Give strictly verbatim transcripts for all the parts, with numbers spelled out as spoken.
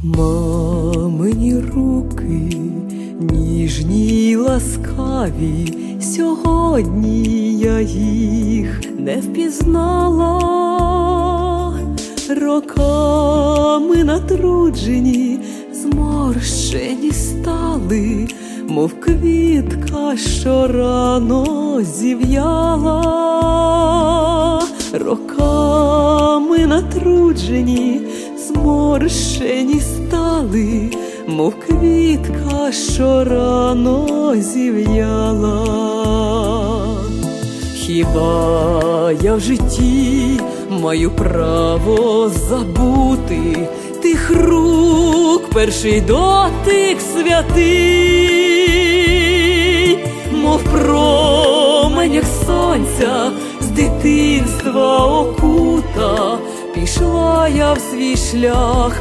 Мамині руки, ніжні й ласкаві, сьогодні я їх не впізнала. Роками натруджені, зморщені стали, мов квітка, що рано зів'яла. Роками натруджені, зморщені стали, мов квітка, що рано зів'яла. Хіба я в житті маю право забути тих рук перший дотик святий, мов променях сонця з дитинства окута, пішла я в свій шлях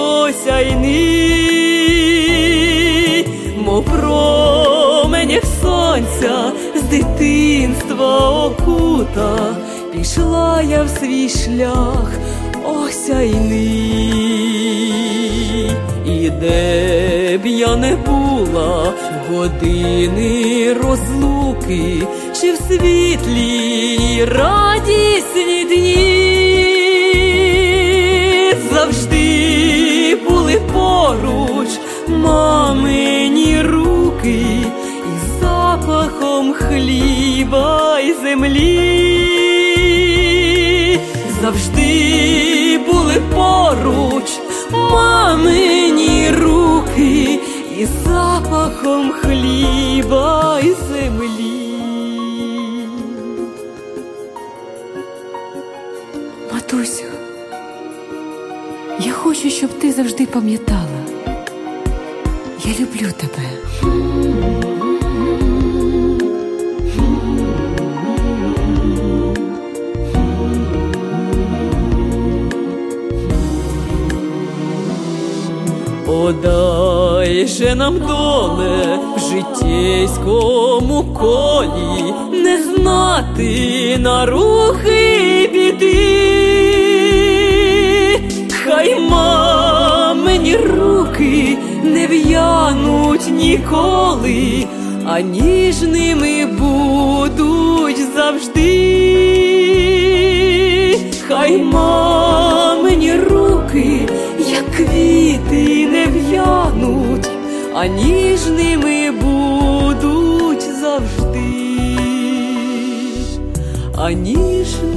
осяйний, мов променях сонця з дитинства окута, пішла я в свій шлях осяйний. І де б я не була в години розлуки, чи в світлі радісні дні, завжди були поруч мамині руки із запахом хліба й землі. Завжди були поруч мамині руки із запахом хліба й землі. Матусю, я хочу, щоб ти завжди пам'ятала, я люблю тебе. Подай же нам, доле, в життєйському колі не знати нарухи біди. Хай мамині руки не в'януть ніколи, а ніжними будуть завжди. Хай мамині руки, як квіти, не в'януть, а ніжними будуть завжди, а ніжними